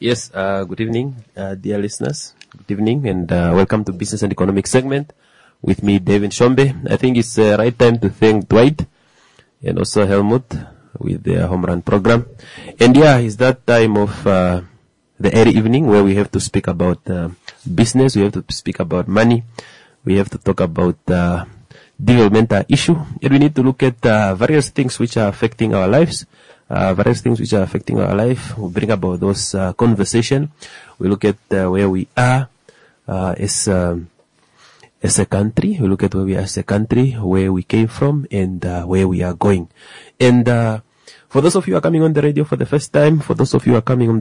Yes, good evening, dear listeners. Good evening, and welcome to Business and Economic segment with me, David Shombe. I think it's the right time to thank Dwight and also Helmut with their home run program. And yeah, it's that time of the early evening where we have to speak about business, we have to speak about money, we have to talk about developmental issue, and we need to look at various things which are affecting our lives. We bring about those conversation. We look at where we are as a country. We look at where we are as a country, where we came from, and where we are going. And for those of you who are coming on the radio for the first time, or for those of you who are coming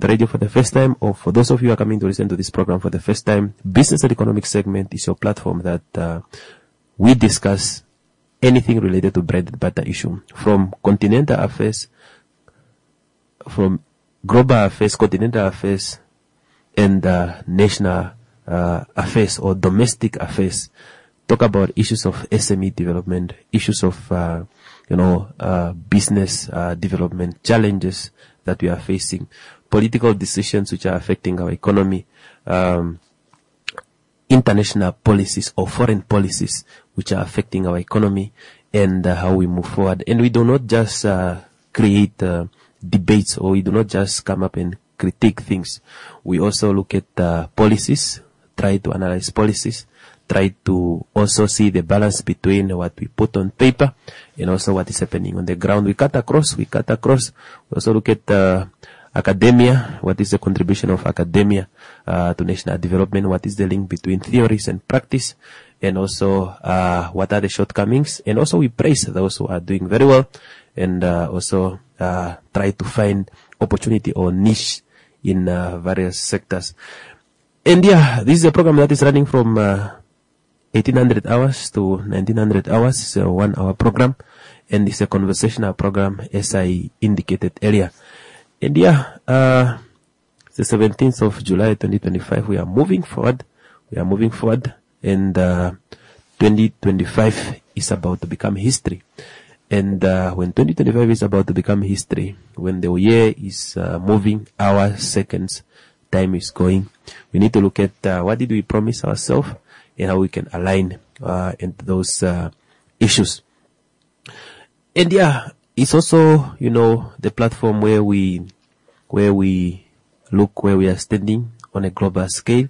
to listen to this program for the first time, Business and Economic segment is your platform that we discuss anything related to bread and butter issue, from continental affairs, from global affairs, continental affairs, and national affairs or domestic affairs. Talk about issues of SME development, issues of business development, challenges that we are facing, political decisions which are affecting our economy, international policies or foreign policies which are affecting our economy, and how we move forward. And we do not just create debates, or we do not just come up and critique things. We also look at policies, try to analyze policies, try to also see the balance between what we put on paper and also what is happening on the ground. We cut across. We also look at academia. What is the contribution of academia to national development? What is the link between theories and practice? And also what are the shortcomings? And also we praise those who are doing very well, and also try to find opportunity or niche in various sectors. And yeah, this is a program that is running from 1800 hours to 1900 hours. It's a 1 hour program, and it's a conversational program, as I indicated earlier. And yeah, the 17th of July 2025, we are moving forward, and 2025 is about to become history. And when 2025 is about to become history, when the year is moving, hours, seconds, time is going, we need to look at what did we promise ourselves and how we can align into those issues. And yeah, it's also, the platform where we look where we are standing on a global scale,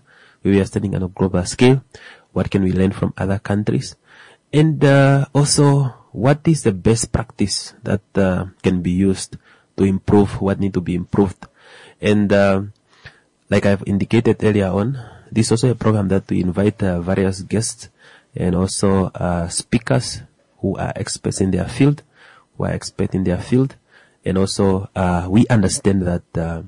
what can we learn from other countries, and also what is the best practice that can be used to improve what need to be improved. And like I've indicated earlier on, this is also a program that we invite various guests and also speakers who are experts in their field, and also we understand that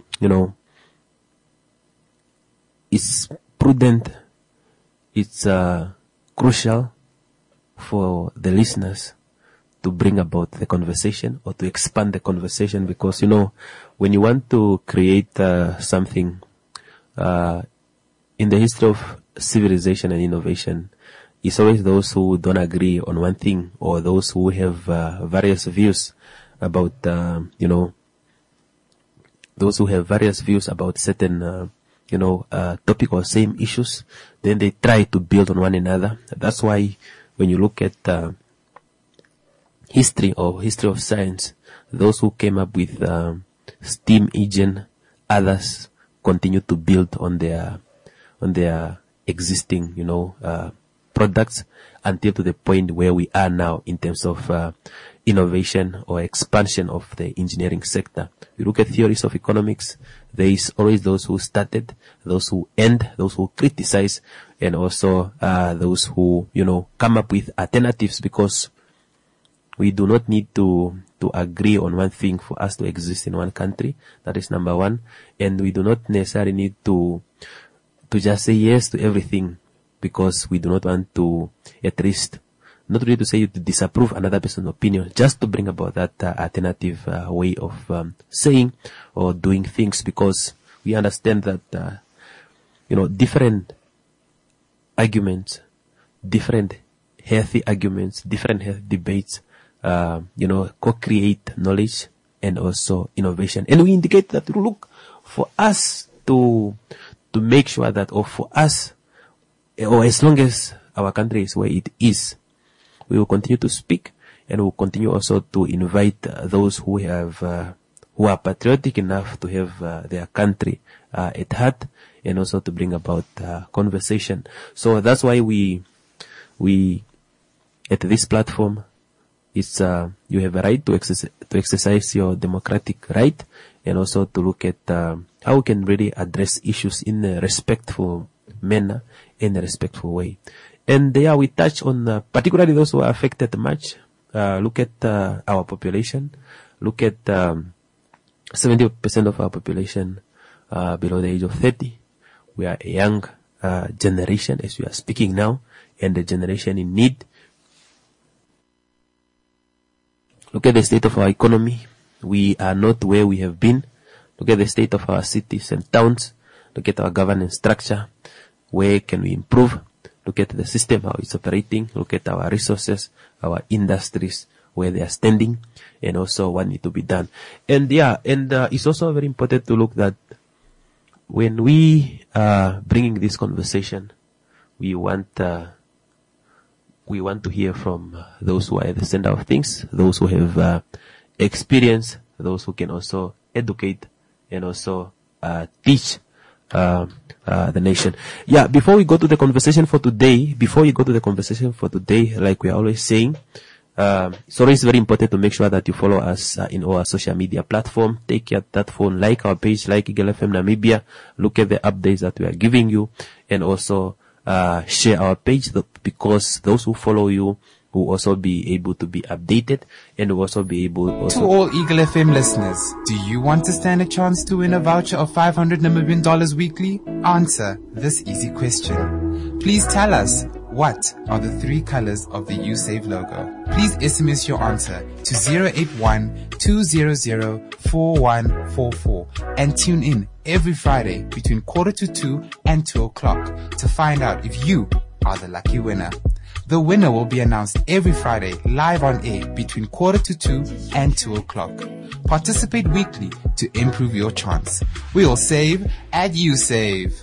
it's prudent, it's crucial for the listeners to bring about the conversation or to expand the conversation, because when you want to create something in the history of civilization and innovation, it's always those who don't agree on one thing, or those who have various views about certain topic or same issues, then they try to build on one another. That's why when you look at history of science, those who came up with steam engine, others continue to build on their existing products until to the point where we are now in terms of innovation or expansion of the engineering sector. We look at theories of economics, there is always those who started, those who end, those who criticize, and also those who come up with alternatives, because we do not need to agree on one thing for us to exist in one country. That is number one. And we do not necessarily need to just say yes to everything, because we do not want to, at least, not really to say you to disapprove another person's opinion, just to bring about that alternative way of saying or doing things, because we understand that, different arguments, different healthy arguments, different healthy debates, co-create knowledge and also innovation. And we indicate that, look, for us to to make sure that, or for us, or as long as our country is where it is, we will continue to speak, and we will continue also to invite those who have who are patriotic enough to have their country at heart, and also to bring about conversation. So that's why we at this platform, it's you have a right to exercise your democratic right, and also to look at how we can really address issues in a respectful manner, in a respectful way. And there we touch on particularly those who are affected much. Look at our population. Look at 70% of our population below the age of 30. We are a young generation as we are speaking now, and a generation in need. Look at the state of our economy. We are not where we have been. Look at the state of our cities and towns. Look at our governance structure. Where can we improve? Look at the system, how it's operating. Look at our resources, our industries, where they are standing, and also what needs to be done. And it's also very important to look that when we are bringing this conversation, we want to hear from those who are at the center of things, those who have experience, those who can also educate and also teach the nation. Yeah, before we go to the conversation for today, like we are always saying, it's always very important to make sure that you follow us in our social media platform. Take that phone, like our page, like Eagle FM Namibia. Look at the updates that we are giving you, and also share our page, because those who follow you will also be able to be updated, and will also be able also... To all Eagle FM listeners, do you want to stand a chance to win a voucher of $500 Namibian weekly? Answer this easy question. Please tell us, what are the 3 colors of the USave logo? Please SMS your answer to 081-200-4144 and tune in every Friday between 1:45 and 2 o'clock to find out if you are the lucky winner. The winner will be announced every Friday live on air between 1:45 and 2 o'clock. Participate weekly to improve your chance. We'll save and you save.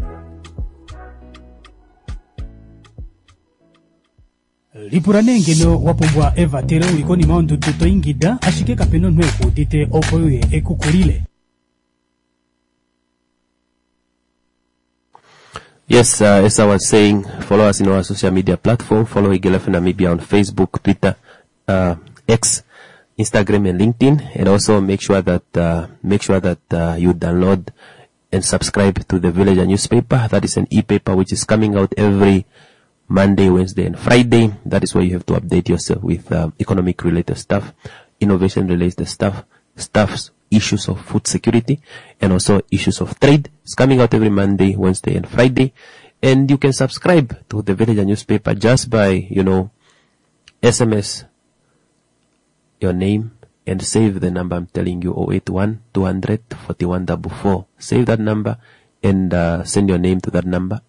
Lipurane ngeno wapobwa Eva tero ikoni maundu tuto ingida ashike kapeno nwe kudite opoye ekukurile. Yes, as I was saying, follow us in our social media platform. Follow Eagle FM Namibia on Facebook, Twitter, X, Instagram, and LinkedIn. And also make sure that you download and subscribe to the Villager newspaper. That is an e-paper which is coming out every Monday, Wednesday, and Friday. That is where you have to update yourself with economic related stuff, innovation related stuff, issues of food security, and also issues of trade. It's coming out every Monday, Wednesday, and Friday. And you can subscribe to the Villager newspaper just by, SMS your name and save the number I'm telling you, 081-200-4144. Save that number and send your name to that number,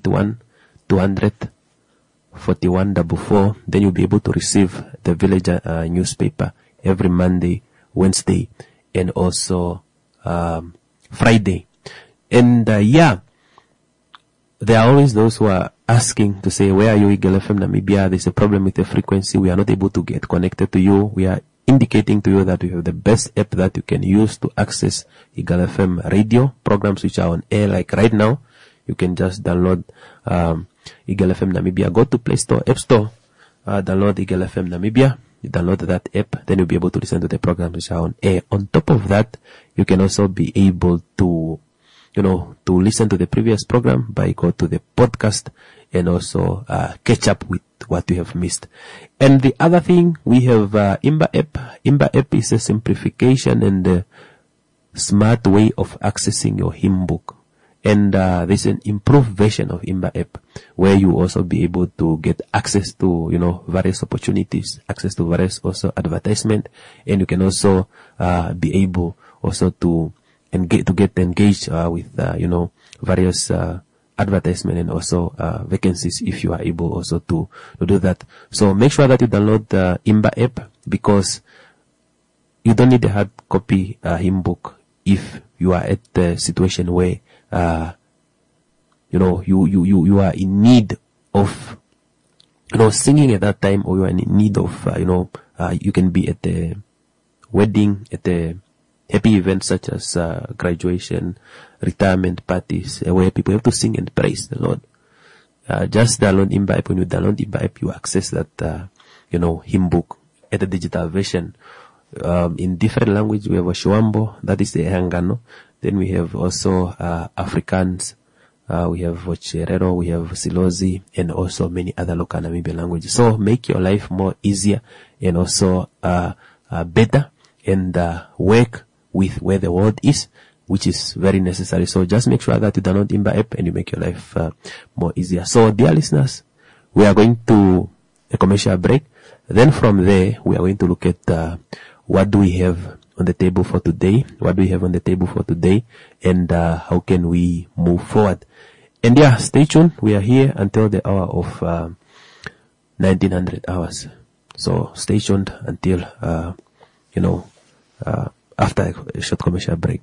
081-200-4144. Then you'll be able to receive the Villager newspaper every Monday, Wednesday, and also Friday. And there are always those who are asking to say, where are you, Eagle FM Namibia? There's a problem with the frequency. We are not able to get connected to you. We are indicating to you that we have the best app that you can use to access Eagle FM radio programs which are on air. Like right now, you can just download Eagle FM Namibia. Go to Play Store, App Store, download Eagle FM Namibia. You download that app, then you'll be able to listen to the programs which are on air. On top of that, you can also be able to, to listen to the previous program by go to the podcast and also catch up with what you have missed. And the other thing, we have Imba app. Imba app is a simplification and a smart way of accessing your hymn book. And there's an improved version of Imba app where you also be able to get access to, various opportunities, access to various also advertisement, and you can also be able also to get engaged with various advertisement and also vacancies if you are able also to do that. So make sure that you download the Imba app, because you don't need a hard copy hymn book if you are at the situation where you are in need of, singing at that time, or you are in need of, you can be at a wedding, at a happy event such as graduation, retirement parties, where people have to sing and praise the Lord. Just download Imbibe. When you download Imbibe, you access that, hymn book at a digital version. In different language, we have Shwambo, that is the Ehangano. Then we have also Afrikaans, we have Cherero, we have Silozi, and also many other local Namibian languages. So make your life more easier and also better, and work with where the world is, which is very necessary. So just make sure that you download Imbibe and you make your life more easier. So dear listeners, we are going to a commercial break. Then from there, we are going to look at what do we have on the table for today, and how can we move forward. And yeah, stay tuned. We are here until the hour of 1900 hours. So stay tuned until, after a short commercial break.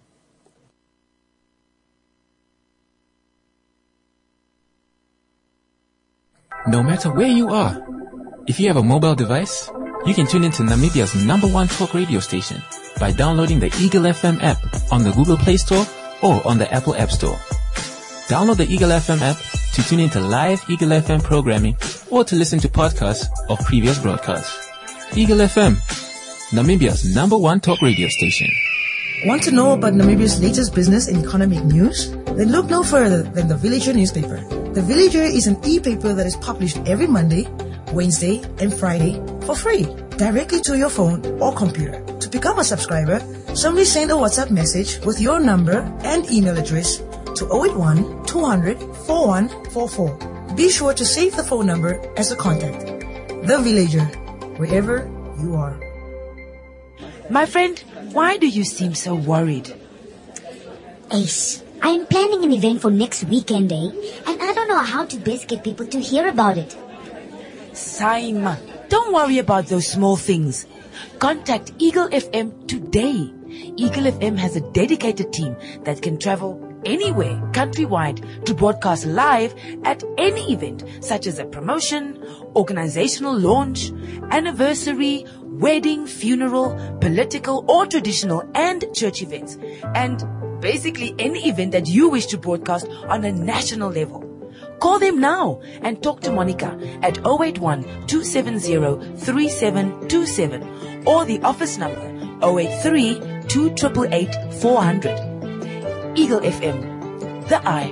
No matter where you are, if you have a mobile device, you can tune into Namibia's #1 talk radio station by downloading the Eagle FM app on the Google Play Store or on the Apple App Store. Download the Eagle FM app to tune into live Eagle FM programming or to listen to podcasts of previous broadcasts. Eagle FM, Namibia's #1 talk radio station. Want to know about Namibia's latest business and economic news? Then look no further than The Villager newspaper. The Villager is an e-paper that is published every Monday, Wednesday, and Friday for free, directly to your phone or computer. To become a subscriber, simply send a WhatsApp message with your number and email address to 081 200 4144. Be sure to save the phone number as a contact. The Villager, wherever you are. My friend, why do you seem so worried? Ace, I am planning an event for next weekend, and I don't know how to best get people to hear about it. Saima, don't worry about those small things. Contact Eagle FM today. Eagle FM has a dedicated team that can travel anywhere countrywide to broadcast live at any event, such as a promotion, organizational launch, anniversary, wedding, funeral, political or traditional and church events, and basically any event that you wish to broadcast on a national level. Call them now and talk to Monica at 081 270 3727 or the office number 083 2888 400. Eagle FM, the eye.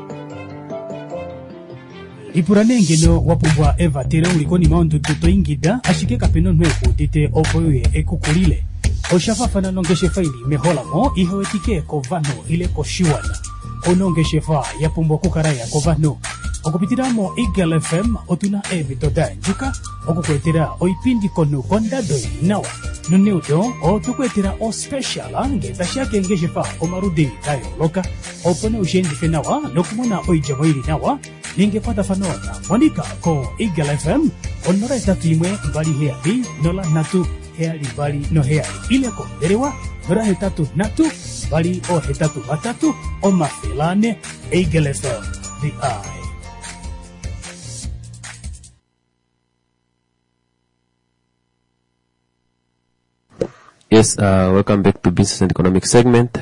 Ipuranengeno wapubwa Eva tere ulikoni maundu tuto ingida ashike kapeno nweku tite opoye ekukulile. Oshafafana nongeshe faili mehola mo ihawetike kovano ile koshiwana. Onongeshe fa yapumbo kukaraya kovano. Okupitiramo Eagle FM otuna ebitoda njuka okukwetera oipindi konu kondadoi nawa. Nuneudo o tukwetera o special angeta shake ngeshe fa omarudi tayo loka. Opone ushendi fenawa nokumona oijamoiri nawa. Ningepata fanona Monica ko Eagle FM onora etatu imwe bali heali nola natu heali bali no heali ile ko derewa nora hetatu natu bali o hetatu batatu o mafelane Eagle FM the eye. Yes, welcome back to Business and Economic segment.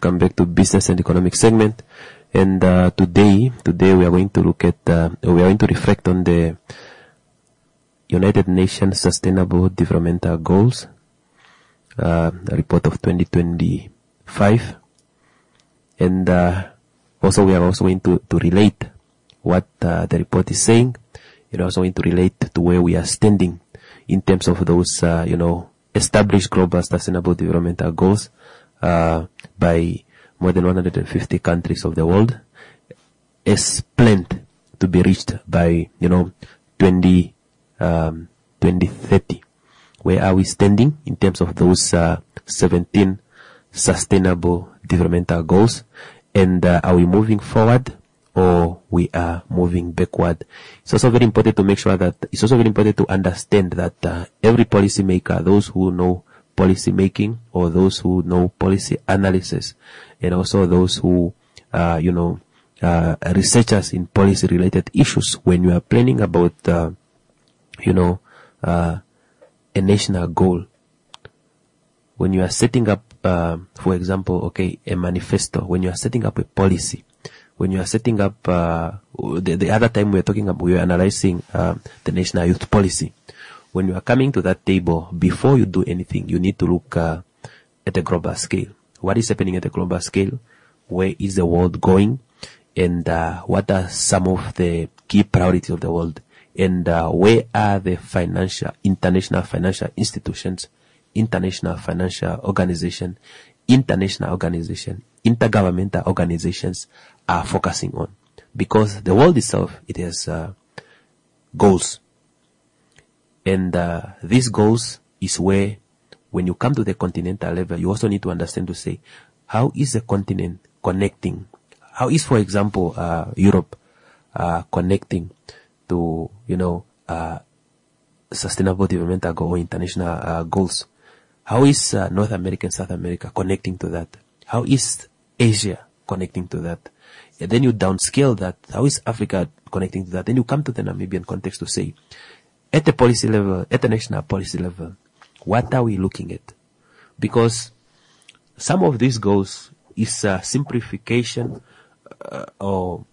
And today we are going to look at, we are going to reflect on the United Nations Sustainable Developmental Goals, the report of 2025. And also we are also going to relate what the report is saying. We're also going to relate to where we are standing in terms of those, established global sustainable developmental goals by more than 150 countries of the world, is planned to be reached by 2030. Where are we standing in terms of those 17 sustainable developmental goals, and are we moving forward or we are moving backward? It's also very important to make sure that it's also very important to understand that every policy maker, those who know policy making or those who know policy analysis, and also those who researchers in policy-related issues, when you are planning about, a national goal, when you are setting up, for example, a manifesto, when you are setting up a policy, when you are setting up, the other time we were analyzing the national youth policy. When you are coming to that table, before you do anything, you need to look at the global scale. What is happening at the global scale? Where is the world going? And what are some of the key priorities of the world? And where are the international financial institutions, international financial organization, intergovernmental organizations are focusing on? Because the world itself, it has goals. And these goals is where, when you come to the continental level, you also need to understand to say, how is the continent connecting? How is, for example, Europe connecting to, sustainable development goal or international goals? How is North America and South America connecting to that? How is Asia connecting to that? And then you downscale that. How is Africa connecting to that? Then you come to the Namibian context to say, at the policy level, at the national policy level, what are we looking at? Because some of these goals is a simplification of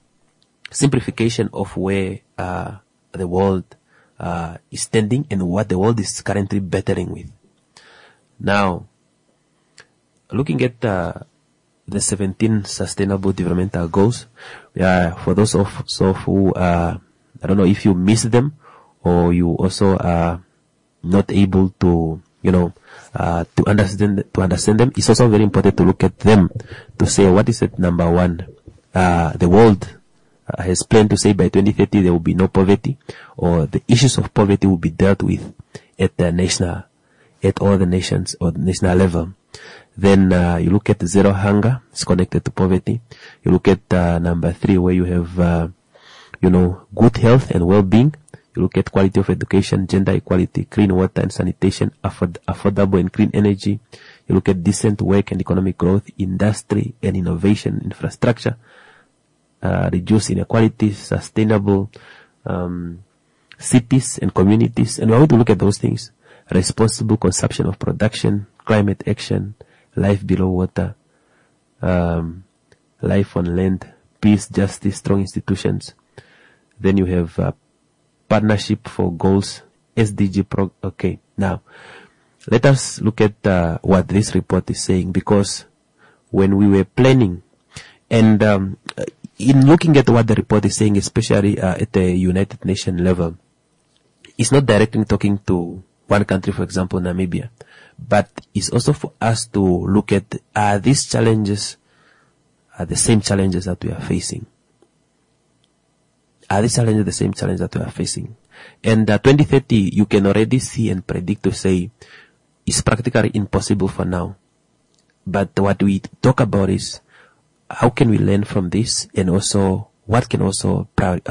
where the world is standing and what the world is currently battling with. Now, looking at the 17 Sustainable Developmental Goals, for those of who I don't know if you missed them or you also are not able to to understand them, it's also very important to look at them to say, what is it? Number one, the world has planned to say by 2030 there will be no poverty, or the issues of poverty will be dealt with at all the nations or the national level. Then you look at zero hunger, it's connected to poverty. You look at number 3, where you have good health and well-being. You look at quality of education, gender equality, clean water and sanitation, affordable and clean energy. You look at decent work and economic growth, industry and innovation, infrastructure, reduce inequality, sustainable cities and communities. And we are going to look at those things: responsible consumption of production, climate action, life below water, life on land, peace, justice, strong institutions. Then you have partnership for goals, SDG Okay, now let us look at what this report is saying, because when we were planning and in looking at what the report is saying, especially at the United Nations level, it's not directly talking to one country, for example, Namibia, but it's also for us to look at, these challenges are the same challenges that we are facing. Are these challenges the same challenge that we are facing? And 2030, you can already see and predict to say, it's practically impossible for now. But what we talk about is, how can we learn from this, and also how can also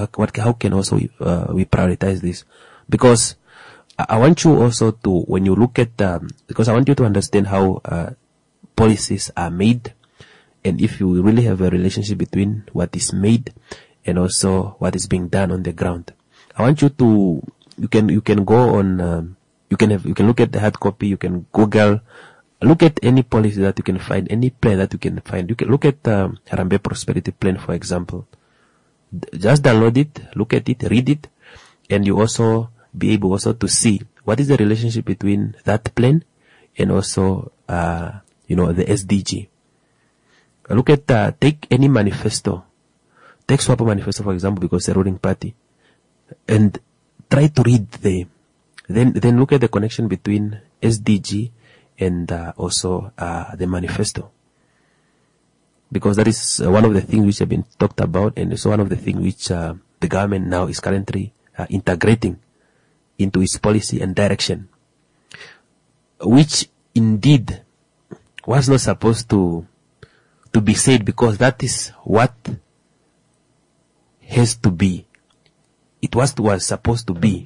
we prioritize this? Because I want you also to, when you look at, because I want you to understand how policies are made, and if you really have a relationship between what is made and also what is being done on the ground. I want you to, you can go on, you can look at the hard copy, you can Google, look at any policy that you can find, any plan that you can find. You can look at Harambee Prosperity Plan, for example. Just download it, look at it, read it, and you also be able also to see what is the relationship between that plan and also, the SDG. Look at, take any manifesto. Take SWAPO manifesto, for example, because it's a ruling party, and try to read then look at the connection between SDG and also the manifesto, because that is one of the things which have been talked about, and it's one of the things which the government now is currently integrating into its policy and direction, which indeed was not supposed to be said, because that is what has to be. It was supposed to be.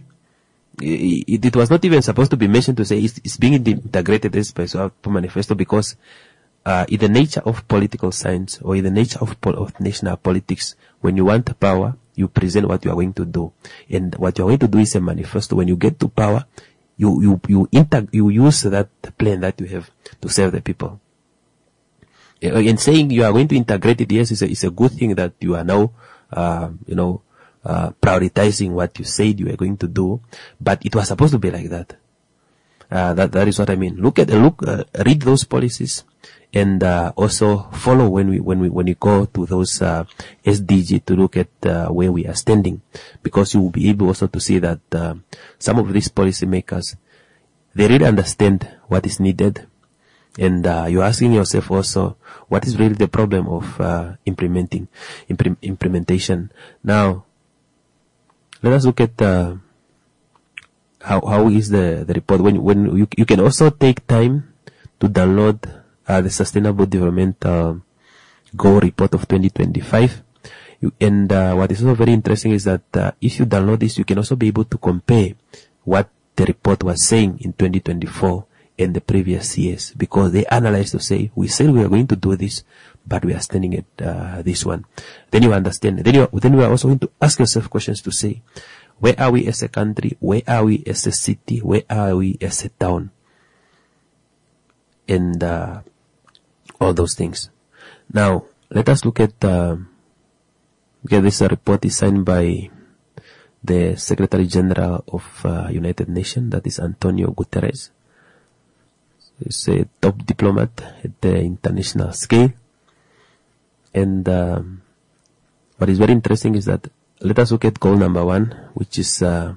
It was not even supposed to be mentioned to say it's being integrated as by SWAPO manifesto, because in the nature of political science or in the nature of national politics, when you want power, you present what you are going to do. And what you are going to do is a manifesto. When you get to power, you use that plan that you have to serve the people. And saying you are going to integrate it, yes, is a good thing that you are now, prioritizing what you said you were going to do, but it was supposed to be like that. That is what I mean. Read those policies, and also follow when we go to those SDG to look at where we are standing, because you will be able also to see that some of these policy makers, they really understand what is needed, and you're asking yourself also what is really the problem of implementation. Now, let us look at how is the report. When you can also take time to download the Sustainable Development Goal Report of 2025. What is also very interesting is that if you download this, you can also be able to compare what the report was saying in 2024 and the previous years, because they analyze to say, we said we are going to do this, but we are standing at this one. Then you understand. Then you are also going to ask yourself questions to say, where are we as a country? Where are we as a city? Where are we as a town? And all those things. Now, let us look at this report is signed by the Secretary General of United Nations, that is Antonio Guterres. He's a top diplomat at the international scale. And what is very interesting is that, let us look at goal number 1, which is no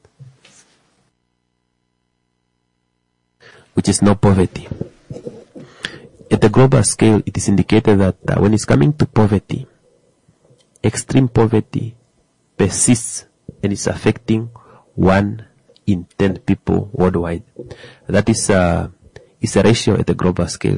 poverty. At the global scale, it is indicated that when it's coming to poverty, extreme poverty persists and is affecting 1 in 10 people worldwide. That is a ratio at the global scale.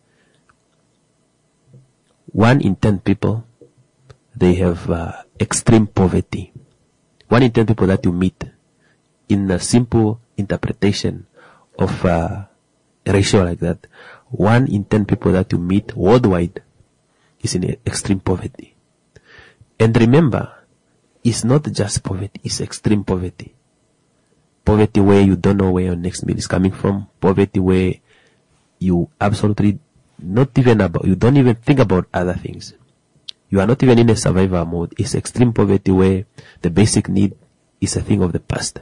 1 in 10 people, they have extreme poverty. 1 in 10 people that you meet, in a simple interpretation of a ratio like that, 1 in 10 people that you meet worldwide is in extreme poverty. And remember, it's not just poverty, it's extreme poverty. Poverty where you don't know where your next meal is coming from. Poverty where you absolutely you don't even think about other things. You are not even in a survival mode. It's extreme poverty where the basic need is a thing of the past.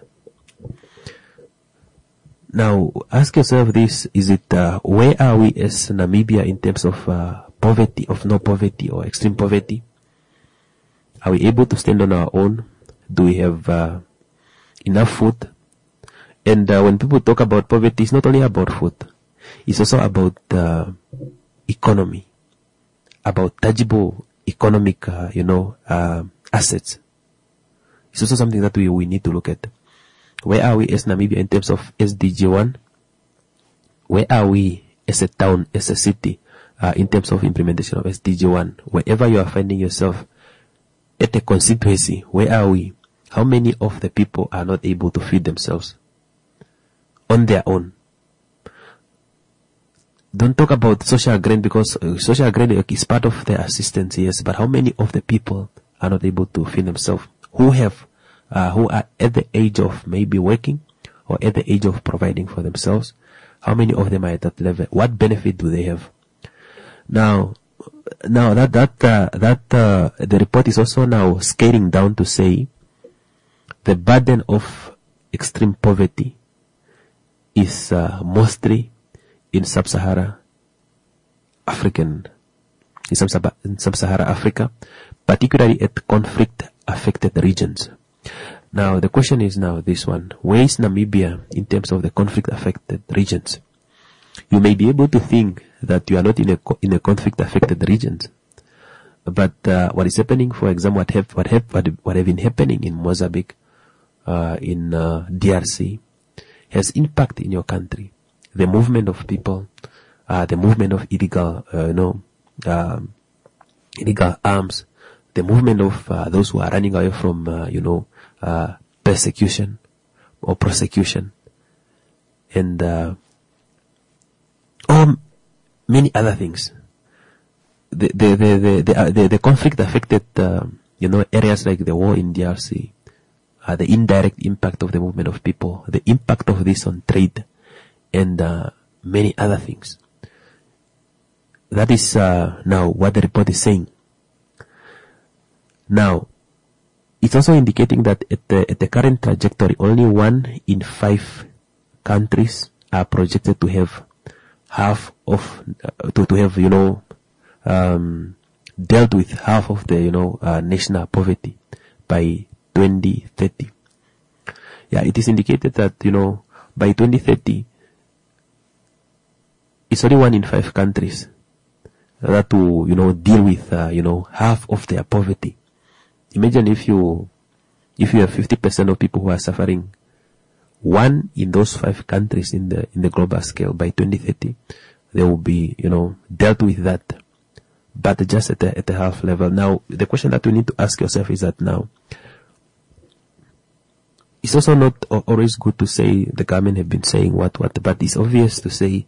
Now, ask yourself this, is it, where are we as Namibia in terms of poverty, of no poverty or extreme poverty? Are we able to stand on our own? Do we have enough food? And when people talk about poverty, it's not only about food. It's also about economy, about tangible economic, assets. It's also something that we need to look at. Where are we as Namibia in terms of SDG 1? Where are we as a town, as a city, in terms of implementation of SDG 1? Wherever you are finding yourself at a constituency, where are we? How many of the people are not able to feed themselves on their own? Don't talk about social grant, because social grant is part of the assistance, yes, but how many of the people are not able to feed themselves? Who are at the age of maybe working or at the age of providing for themselves? How many of them are at that level? What benefit do they have? Now the report is also now scaling down to say the burden of extreme poverty is mostly in Sub-Saharan Africa, particularly at conflict-affected regions. Now, the question is now this one. Where is Namibia in terms of the conflict-affected regions? You may be able to think that you are not in a conflict-affected regions. But what is happening, for example, what have been happening in Mozambique, in DRC, has impact in your country. The movement of people, the movement of illegal arms, the movement of those who are running away from, persecution or prosecution, and many other things. The conflict affected, areas like the war in DRC, the indirect impact of the movement of people, the impact of this on trade, and many other things. That is now what the report is saying. Now, it's also indicating that at the current trajectory, only 1 in 5 countries are projected to have half of, dealt with half of the, national poverty by 2030. Yeah, it is indicated that, by 2030, it's only 1 in 5 countries that will, deal with, half of their poverty. Imagine if you have 50% of people who are suffering, 1 in those 5 countries in the global scale by 2030, they will be, dealt with that, but just at the half level. Now, the question that you need to ask yourself is that now, it's also not always good to say the government have been saying what, but it's obvious to say,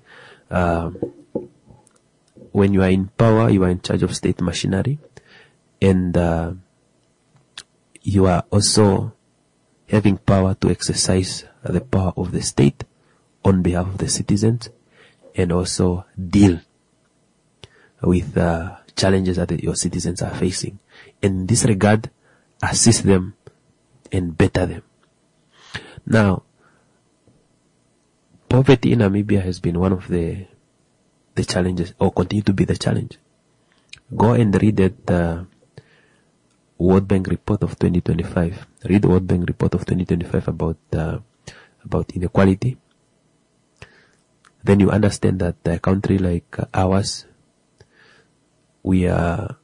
when you are in power, you are in charge of state machinery, and you are also having power to exercise the power of the state on behalf of the citizens, and also deal with challenges that your citizens are facing. In this regard, assist them and better them. Now, poverty in Namibia has been one of the challenges, or continue to be the challenge. Go and read that World Bank report of 2025. Read the World Bank report of 2025 about inequality. Then you understand that a country like ours, we are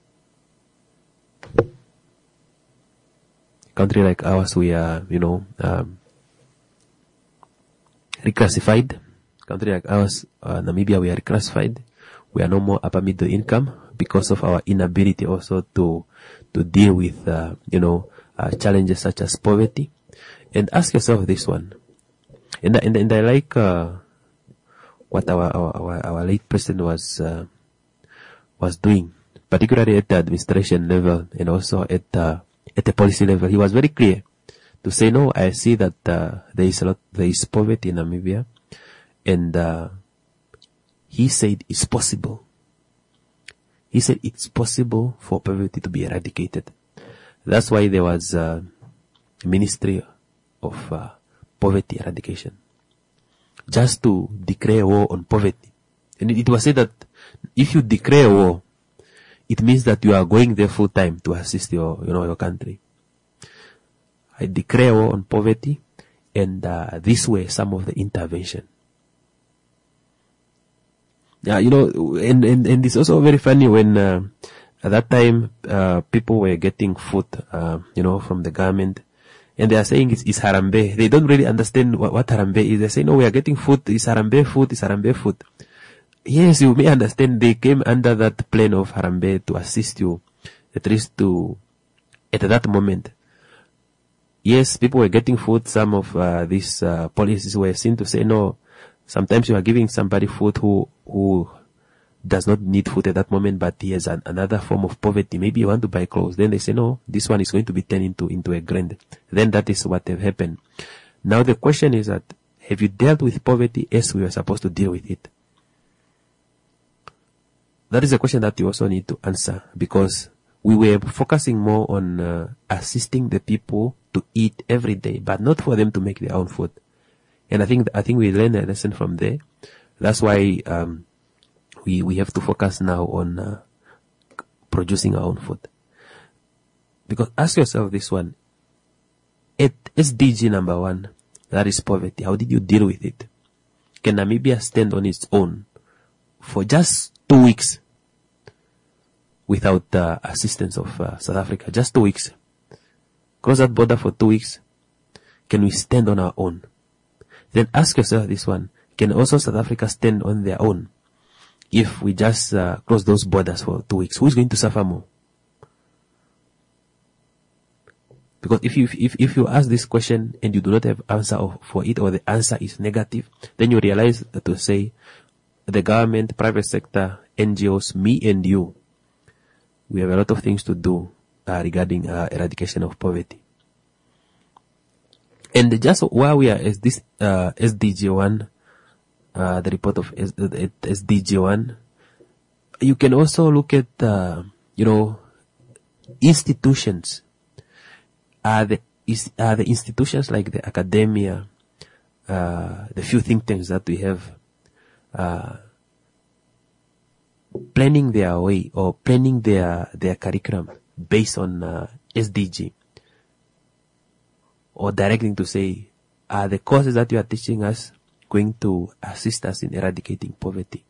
reclassified. Country like ours, Namibia, we are reclassified. We are no more upper middle income because of our inability also to deal with, challenges such as poverty. And ask yourself this one. And I like, what our late president was doing, particularly at the administration level and also at the policy level. He was very clear to say, no, I see that, there is poverty in Namibia. And, he said it's possible. He said it's possible for poverty to be eradicated. That's why there was a Ministry of Poverty Eradication, just to declare war on poverty. And it was said that if you declare war, it means that you are going there full time to assist your country. I declare war on poverty, and this way some of the intervention. Yeah, and it's also very funny when at that time people were getting food, from the government, and they are saying it's Harambe. They don't really understand what Harambe is. They say, no, we are getting food. It's Harambe food. It's Harambe food. Yes, you may understand. They came under that plane of Harambe to assist you, at least at that moment. Yes, people were getting food. Some of these policies were seen to say, no, sometimes you are giving somebody food who does not need food at that moment, but he has another form of poverty. Maybe you want to buy clothes. Then they say, no, this one is going to be turned into a grand. Then that is what have happened. Now the question is that, have you dealt with poverty as we were supposed to deal with it? That is a question that you also need to answer, because we were focusing more on assisting the people to eat every day, but not for them to make their own food. And I think we learned a lesson from there. That's why we have to focus now on producing our own food. Because ask yourself this one: at SDG number 1, that is poverty, how did you deal with it? Can Namibia stand on its own for just 2 weeks without the assistance of South Africa? Just 2 weeks. Cross that border for 2 weeks. Can we stand on our own? Then ask yourself this one: can also South Africa stand on their own if we just close those borders for 2 weeks? Who is going to suffer more? Because if you ask this question and you do not have answer for it, or the answer is negative, then you realize to say the government, private sector, NGOs, me and you, we have a lot of things to do regarding eradication of poverty. And just while we are as this SDG 1, the report of SDG 1, you can also look at institutions. Are the institutions like the academia, the few think tanks that we have, planning their way or planning their curriculum based on SDG, or directing to say, are the courses that you are teaching us going to assist us in eradicating poverty,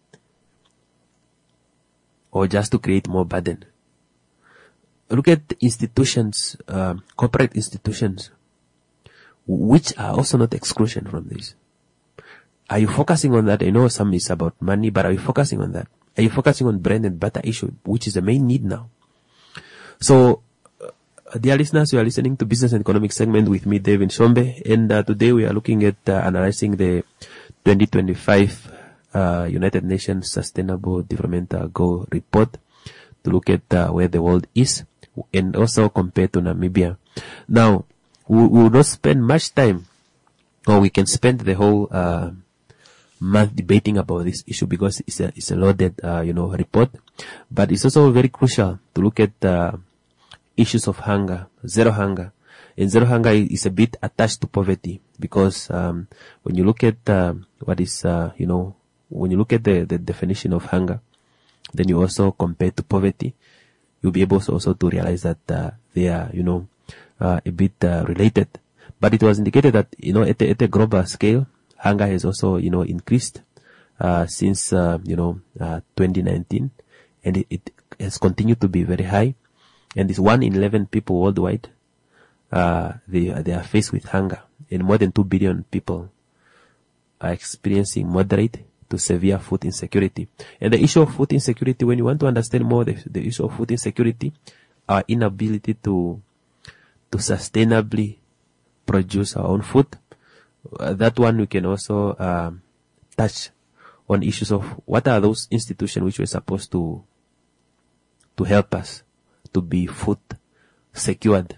or just to create more burden? Look at institutions, corporate institutions, which are also not exclusion from this. Are you focusing on that? I know some is about money, but are you focusing on that? Are you focusing on bread and butter issue, which is the main need now? So, dear listeners, you are listening to Business and Economic segment with me, David Shombe, and today we are looking at analyzing the 2025 United Nations Sustainable Development Goal report to look at where the world is and also compare to Namibia. Now, we will not spend much time, or we can spend the whole month debating about this issue because it's a loaded report, but it's also very crucial to look at issues of hunger, zero hunger. And zero hunger is a bit attached to poverty because when you look at what is when you look at the definition of hunger, then you also compare to poverty, you'll be able also to realize that they are a bit related. But it was indicated that at a global scale, hunger has also increased since 2019, and it has continued to be very high. And it's 1 in 11 people worldwide, they are faced with hunger, and more than 2 billion people are experiencing moderate to severe food insecurity. And the issue of food insecurity, when you want to understand more the issue of food insecurity, our inability to sustainably produce our own food, that one we can also touch on issues of what are those institutions which were supposed to help us to be food secured.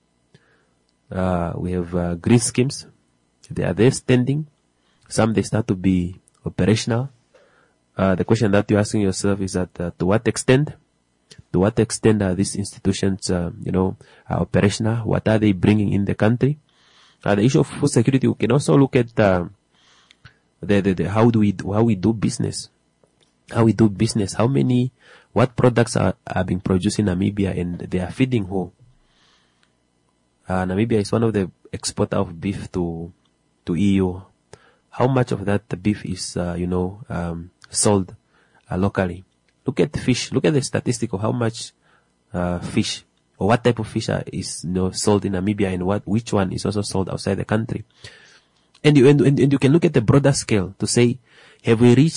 We have green schemes. They are there standing. Some they start to be operational. The question that you're asking yourself is that to what extent are these institutions are operational? What are they bringing in the country? The issue of food security, we can also look at how we do business. What products are being produced in Namibia, and they are feeding who? Namibia is one of the exporter of beef to EU. How much of that beef is sold locally? Look at fish. Look at the statistic of how much fish or what type of fish is sold in Namibia, and which one is also sold outside the country. And you can look at the broader scale to say, have we reached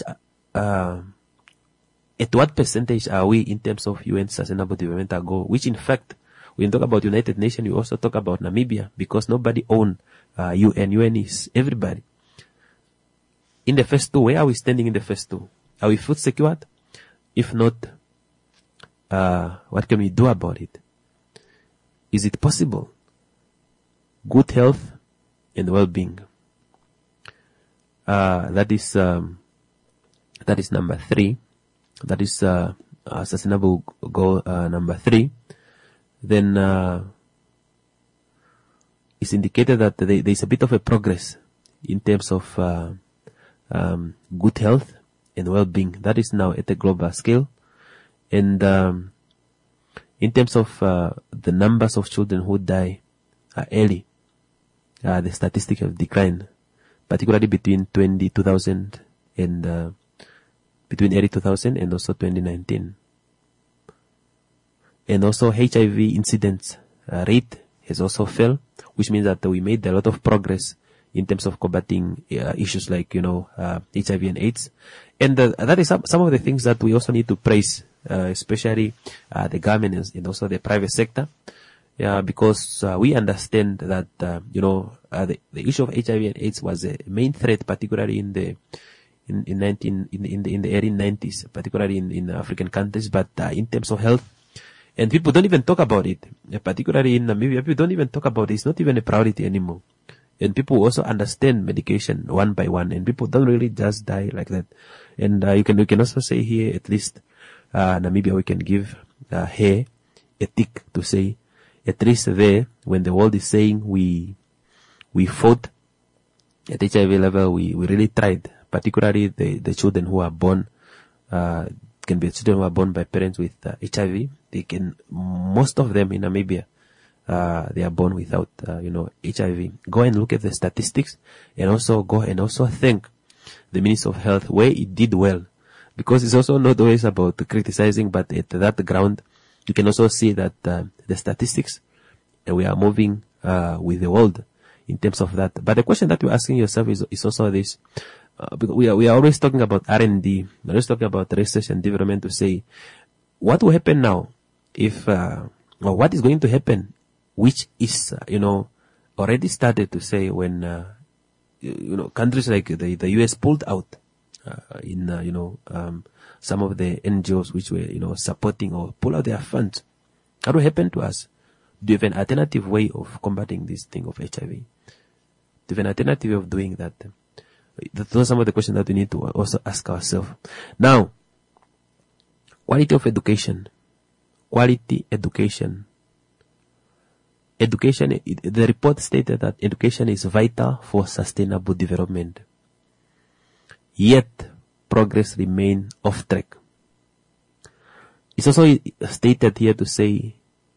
at what percentage are we in terms of UN Sustainable Development Goal? Which in fact, when you talk about United Nations, you also talk about Namibia, because nobody owns UN. UN is everybody. In the first two, where are we standing in the first two? Are we food secured? If not, what can we do about it? Is it possible? Good health and well-being. That is number 3. That is sustainable goal number 3. Then it's indicated that there is a bit of a progress in terms of good health and well-being. That is now at a global scale. And in terms of the numbers of children who die early, the statistics have declined, particularly between 2000 and between early 2000 and also 2019. And also HIV incidence rate has also fell, which means that we made a lot of progress in terms of combating issues like HIV and AIDS. And that is some of the things that we also need to praise, especially the government and also the private sector, because we understand that the issue of HIV and AIDS was a main threat, particularly in in the early 90s, particularly in African countries. But in terms of health, and people don't even talk about it, particularly in Namibia, people don't even talk about it. It's not even a priority anymore. And people also understand medication one by one, and people don't really just die like that. And we can also say here, at least Namibia, we can give here a tick to say, at least there, when the world is saying we fought at HIV level, we really tried. Particularly the children who are born, can be children who are born by parents with HIV. Most of them in Namibia, they are born without, HIV. Go and look at the statistics, and also go and also thank the Ministry of Health where it did well, because it's also not always about criticizing, but at that ground, you can also see that the statistics, we are moving with the world in terms of that. But the question that you're asking yourself is also this. Because we are always talking about R&D, we're always talking about research and development to say, what will happen now if, or what is going to happen, which is, already started to say when, countries like the US pulled out, some of the NGOs which were, supporting or pull out their funds. What will happen to us? Do you have an alternative way of combating this thing of HIV? Do you have an alternative way of doing that? Those are some of the questions that we need to also ask ourselves. Now, quality of education. Quality education. Education, the report stated that education is vital for sustainable development. Yet, progress remains off track. It's also stated here to say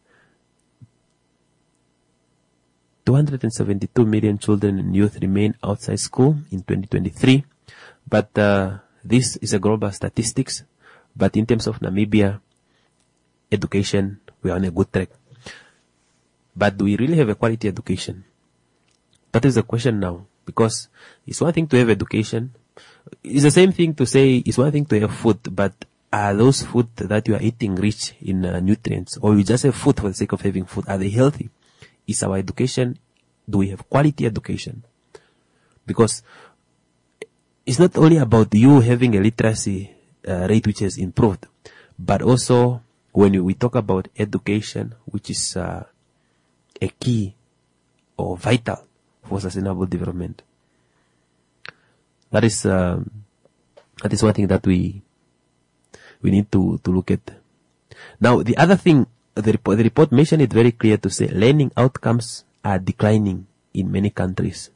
272 million children and youth remain outside school in 2023. But this is a global statistics. But in terms of Namibia, education, we are on a good track. But do we really have a quality education? That is the question now. Because it's one thing to have education. It's the same thing to say it's one thing to have food, but are those food that you are eating rich in nutrients? Or you just have food for the sake of having food? Are they healthy? Is our education, do we have quality education? Because it's not only about you having a literacy rate which has improved, but also when we talk about education, which is a key or vital for sustainable development. That is one thing that we need to look at. Now, the other thing, the report mentioned it very clear to say learning outcomes are declining in many countries.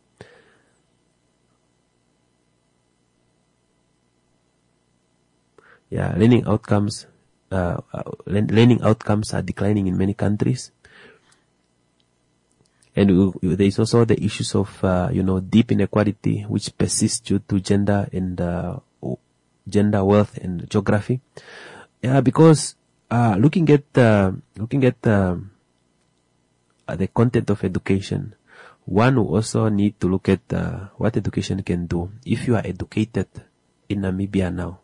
Yeah, learning outcomes are declining in many countries. And there is also the issues of, deep inequality, which persists due to gender and, gender, wealth and geography. Yeah, because, looking at the content of education, one will also need to look at, what education can do. If you are educated in Namibia now,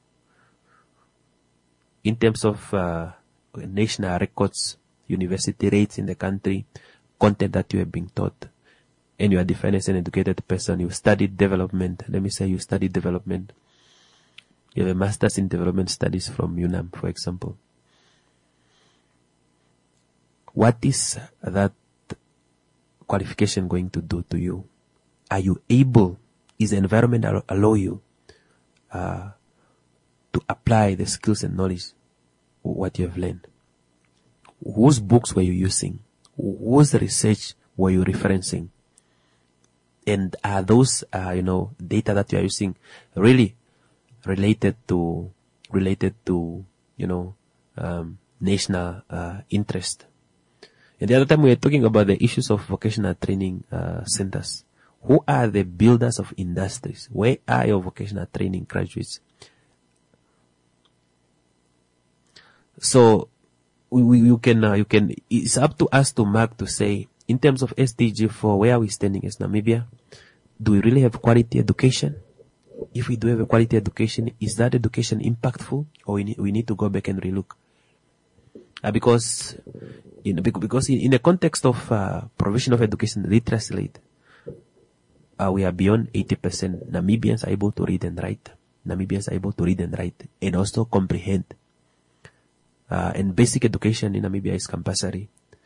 in terms of, national records, university rates in the country, content that you are being taught, and you are defined as an educated person, you studied development. Let me say you studied development. You have a master's in development studies from UNAM, for example. What is that qualification going to do to you? Are you able, is the environment allow you to apply the skills and knowledge, what you have learned? Whose books were you using? Whose research were you referencing? And are those, data that you are using really related to, national, interest? And the other time we were talking about the issues of vocational training, centers. Who are the builders of industries? Where are your vocational training graduates? So, you can, it's up to us to mark to say, in terms of SDG 4, where are we standing as Namibia? Do we really have quality education? If we do have a quality education, is that education impactful, or we need to go back and relook? Because in the context of provision of education literacy rate, we are beyond 80%. Namibians are able to read and write. Namibians are able to read and write and also comprehend. And basic education in Namibia is compulsory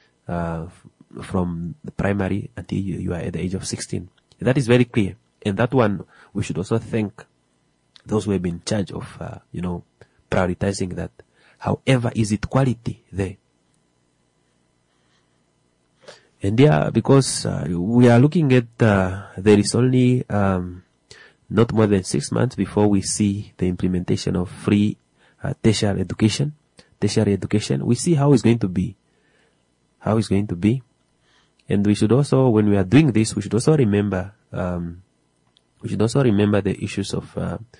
from the primary until you are at the age of 16. That is very clear. And that one, we should also thank those who have been in charge of, prioritizing that. However, is it quality there? And yeah, because we are looking at, there is only not more than 6 months before we see the implementation of free tertiary education. We see how it's going to be. And we should also, when we are doing this, we should also remember the issues of,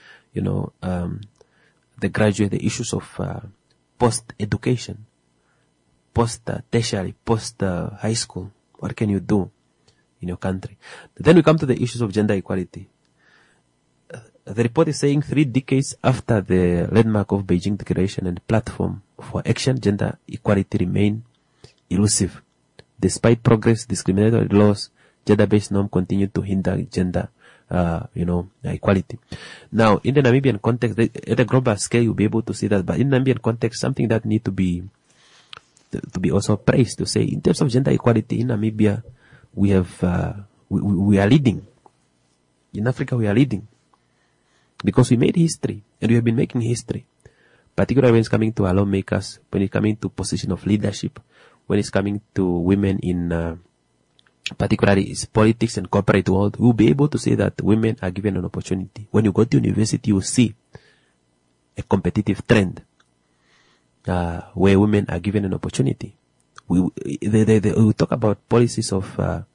the graduate, the issues of post-education, post-tertiary, post-high school. What can you do in your country? Then we come to the issues of gender equality. The report is saying 3 decades after the landmark of Beijing Declaration and platform for action, gender equality remain elusive. Despite progress, discriminatory laws, gender-based norms continue to hinder gender, equality. Now, in the Namibian context, at a global scale, you'll be able to see that, but in Namibian context, something that need to be also praised, to say, in terms of gender equality in Namibia, we have, we are leading. In Africa, we are leading. Because we made history, and we have been making history. Particularly when it's coming to our lawmakers, when it's coming to position of leadership, when it's coming to women in, particularly is politics and corporate world, we'll be able to say that women are given an opportunity. When you go to university, you see a competitive trend, where women are given an opportunity. We talk about policies of,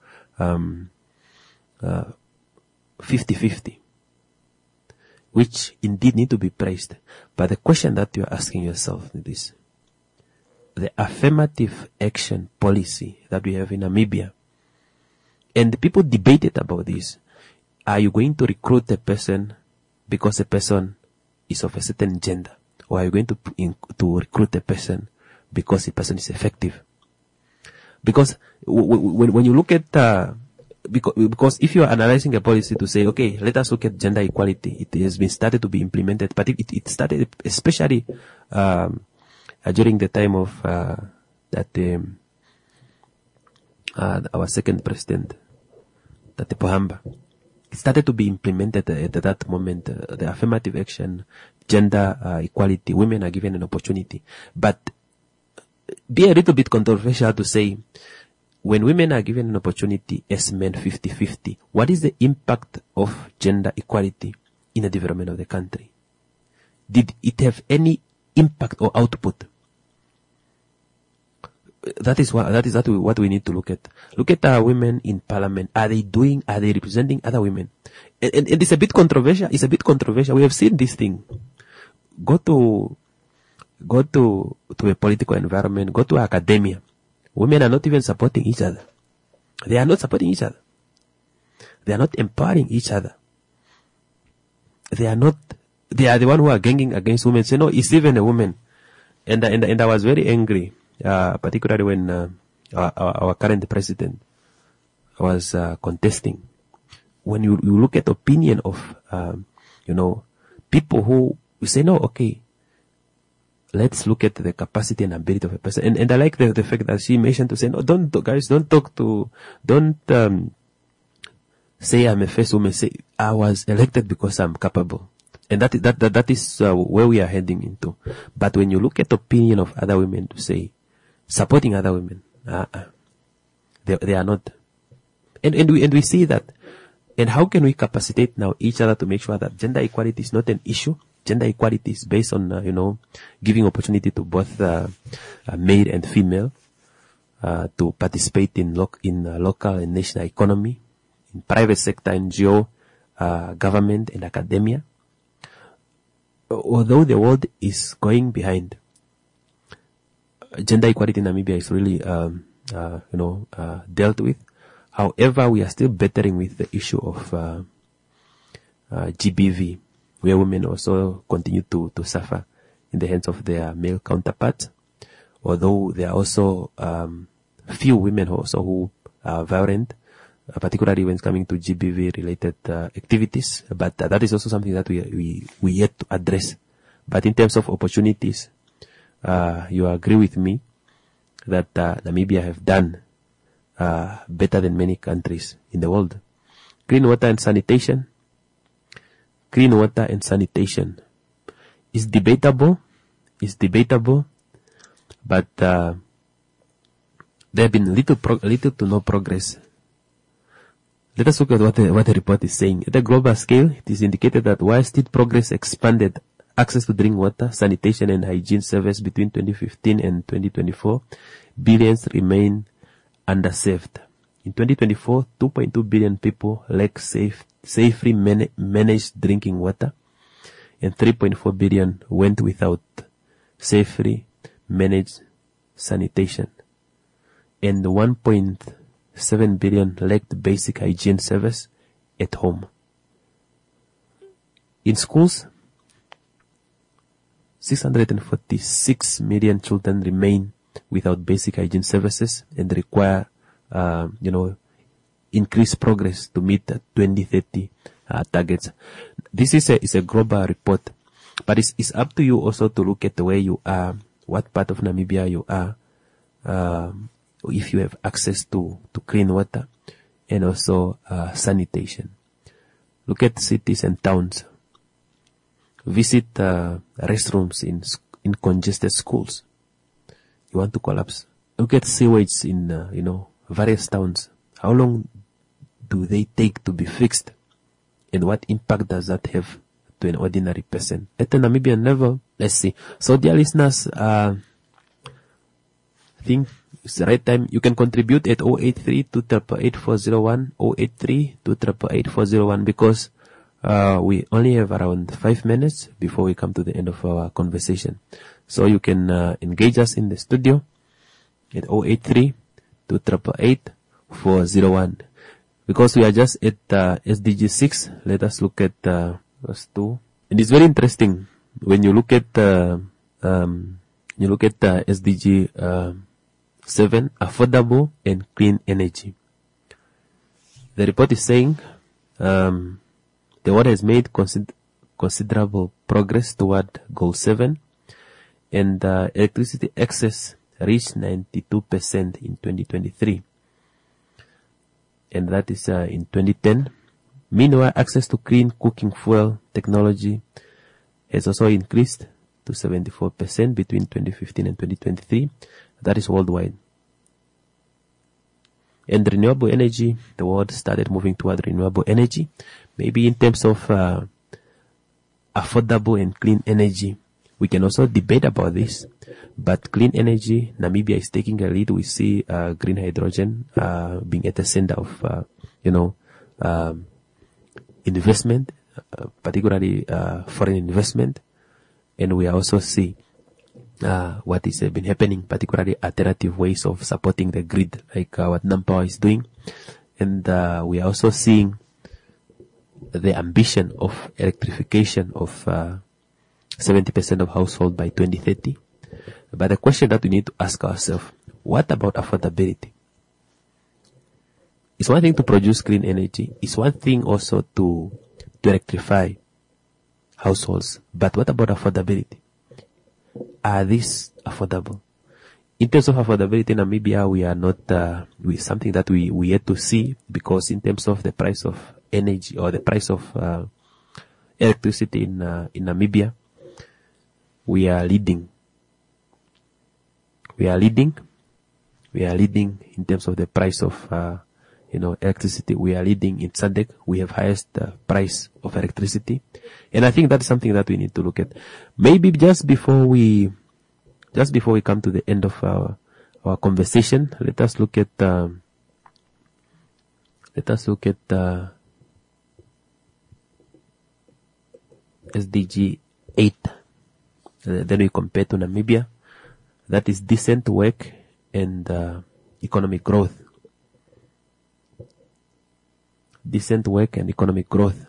50-50. Which indeed need to be praised. But the question that you are asking yourself is this: the affirmative action policy that we have in Namibia, and the people debated about this. Are you going to recruit a person because a person is of a certain gender? Or are you going to recruit a person because the person is effective? Because when you look at, because if you are analyzing a policy to say, okay, let us look at gender equality, it has been started to be implemented, but it started especially during the time of our second president, Tate Pohamba. It started to be implemented at that moment. The affirmative action, gender equality, women are given an opportunity, but be a little bit controversial to say, when women are given an opportunity as men 50-50, what is the impact of gender equality in the development of the country? Did it have any impact or output? That is what we need to look at. Look at our women in parliament. Are they representing other women? And it's a bit controversial. We have seen this thing. Go to a political environment, go to academia. Women are not even supporting each other. They are not supporting each other. They are not empowering each other. They are the one who are ganging against women. Say, no, it's even a woman. And I was very angry, particularly when, our current president was, contesting. When you look at opinion of, people who say, no, okay, let's look at the capacity and ability of a person. And I like the fact that she mentioned to say, no, don't say I'm a first woman. Say I was elected because I'm capable. And that is where we are heading into. But when you look at the opinion of other women to say, supporting other women, they are not. And we see that. And how can we capacitate now each other to make sure that gender equality is not an issue? Gender equality is based on, giving opportunity to both male and female to participate in local and national economy, in private sector, NGO, government, and academia. Although the world is going behind, gender equality in Namibia is really, dealt with. However, we are still battling with the issue of GBV, where women also continue to suffer in the hands of their male counterparts. Although there are also few women who are violent particularly when it's coming to GBV related activities. But that is also something that we yet to address. But in terms of opportunities, you agree with me that Namibia have done better than many countries in the world. Clean water and sanitation. Clean water and sanitation is debatable. But there have been little to no progress. Let us look at what the report is saying. At a global scale, it is indicated that while steady progress expanded access to drinking water, sanitation and hygiene service between 2015 and 2024, billions remain underserved. In 2024, 2.2 billion people lack safely managed drinking water, and 3.4 billion went without safely managed sanitation, and 1.7 billion lacked basic hygiene service at home. In schools, 646 million children remain without basic hygiene services and require, increased progress to meet the 2030 targets. This is a global report, but it's up to you also to look at where you are, what part of Namibia you are, if you have access to clean water and also sanitation. Look at cities and towns. Visit restrooms in congested schools. You want to collapse. Look at sewage in various towns. How long do they take to be fixed, and what impact does that have to an ordinary person? At the Namibian level, let's see. So, dear listeners, I think it's the right time. You can contribute at 083-288-401, 083-288-401, because we only have around 5 minutes before we come to the end of our conversation. So you can engage us in the studio at 083-288-401. Because we are just at SDG 6, let us look at verse 2. And it's very interesting when you look at SDG 7, affordable and clean energy. The report is saying the world has made considerable progress toward goal 7, and electricity access reached 92% in 2023. And that is in 2010. Meanwhile, access to clean cooking fuel technology has also increased to 74% between 2015 and 2023. That is worldwide. And renewable energy, the world started moving toward renewable energy. Maybe in terms of affordable and clean energy, we can also debate about this. But clean energy, Namibia is taking a lead. We see green hydrogen being at the center of, investment, particularly foreign investment. And we also see what is been happening, particularly alternative ways of supporting the grid, like what NamPower is doing. And we are also seeing the ambition of electrification of 70% of households by 2030. But the question that we need to ask ourselves, what about affordability? It's one thing to produce clean energy. It's one thing also to electrify households. But what about affordability? Are these affordable? In terms of affordability in Namibia, we are not, something that we yet to see, because in terms of the price of energy or the price of electricity in Namibia, we are leading. We are leading in terms of the price of, electricity. We are leading in SADC. We have highest price of electricity. And I think that's something that we need to look at. Maybe just before we come to the end of our conversation, let us look at SDG 8. Then we compare to Namibia. That is decent work and economic growth. Decent work and economic growth.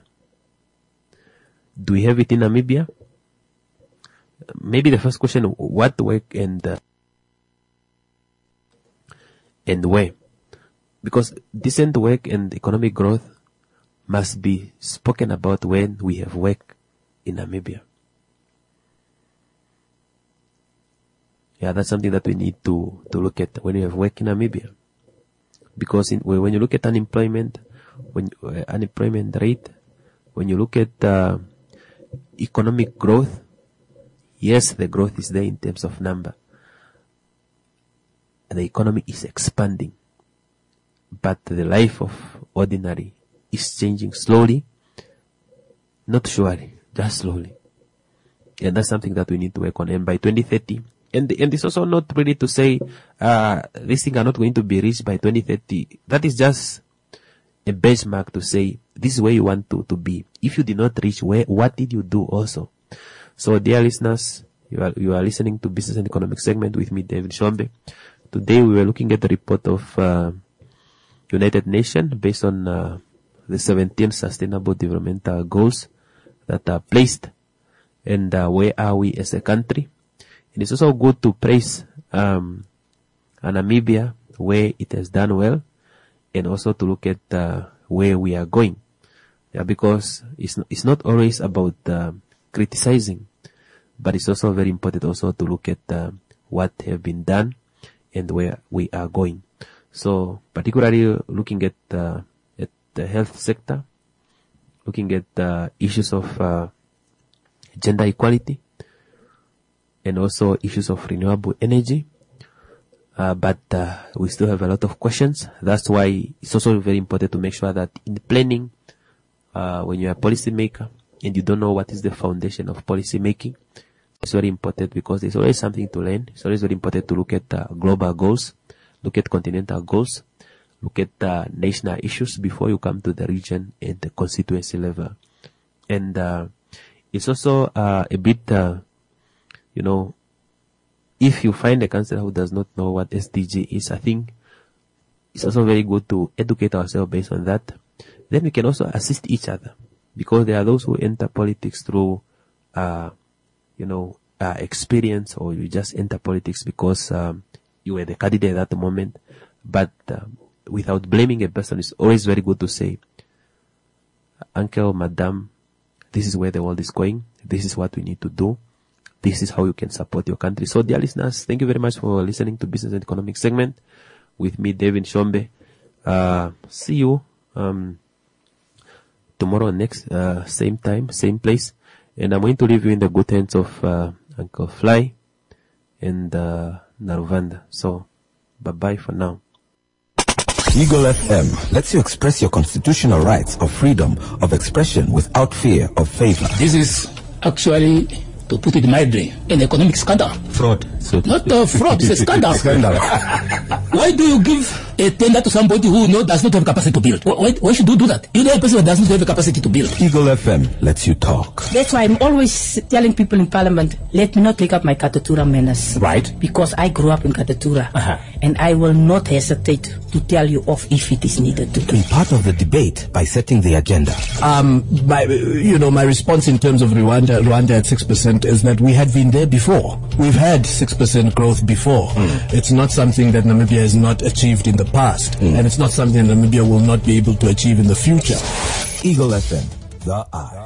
Do we have it in Namibia? Maybe the first question, what work and where? because decent work and economic growth must be spoken about when we have work in Namibia. Yeah, that's something that we need to look at when we have work in Namibia. Because when you look at unemployment, unemployment rate, when you look at economic growth, yes, the growth is there in terms of number. The economy is expanding. But the life of ordinary is changing slowly, not surely, just slowly. And that's something that we need to work on. And by 2030, and it's also not really to say these things are not going to be reached by 2030. That is just a benchmark to say this is where you want to be. If you did not reach, what did you do also? So, dear listeners, you are listening to Business and Economic Segment with me, David Shombe. Today we were looking at the report of United Nations based on the 17 Sustainable Developmental Goals that are placed, and where are we as a country. And it's also good to praise Namibia, where it has done well, and also to look at where we are going. Yeah, because it's not always about criticizing, but it's also very important also to look at what have been done and where we are going. So, particularly looking at the health sector, looking at issues of gender equality, and also issues of renewable energy. But we still have a lot of questions. That's why it's also very important to make sure that in planning, when you're a policy maker and you don't know what is the foundation of policy making, it's very important because there's always something to learn. It's always very important to look at global goals, look at continental goals, look at national issues before you come to the region and the constituency level. And it's also a bit, if you find a councillor who does not know what SDG is, I think it's also very good to educate ourselves based on that. Then we can also assist each other, because there are those who enter politics through, experience, or you just enter politics because you were the candidate at the moment. But without blaming a person, it's always very good to say, Uncle, Madam, this is where the world is going. This is what we need to do. This is how you can support your country. So, dear listeners, thank you very much for listening to Business and Economic Segment with me, David Shombe. See you tomorrow next, same time, same place. And I'm going to leave you in the good hands of Uncle Fly and Naruvanda. So, bye-bye for now. Eagle FM lets you express your constitutional rights of freedom of expression without fear of favor. This is actually, to put it mildly, an economic scandal. Fraud. Not fraud, it's a scandal. Why do you give a tender to somebody who does not have capacity to build? Why should you do that? You know, a person who does not have the capacity to build. Eagle FM lets you talk. That's why I'm always telling people in Parliament, let me not take up my Katatura menace. Right. Because I grew up in Katatura. And I will not hesitate to tell you off if it is needed to do. Be part of the debate by setting the agenda. My response in terms of Rwanda at 6% is that we had been there before. We've had 6% growth before. It's not something that Namibia has not achieved in the past. And it's not something that Namibia will not be able to achieve in the future. Eagle FM, the eye.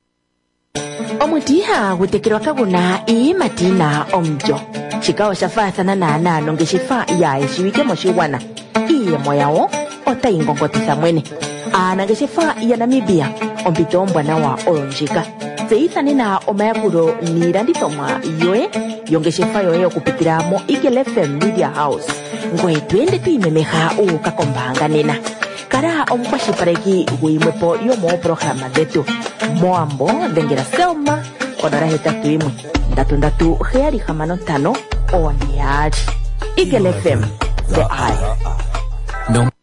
Omutiha gutekirwa kaguna matina omjo chikao shafathana na nongeshifa ya eshiwike moshiwana iye moyao ota ingongotisa mwene anangeshifa ya Namibia ompito mbwana wa olonjika zeithane na omayakuro niranditomwa yoe yongeshifa yoe okupitira mo Eagle FM Media House ngwe twende tuimemeha ukakombanga nena kara omukwashipareki guimwepo yomo programa detu moambo dengera selma onora hetatu imwe ndatu heari hamano tano oniaji Eagle FM the eye. No.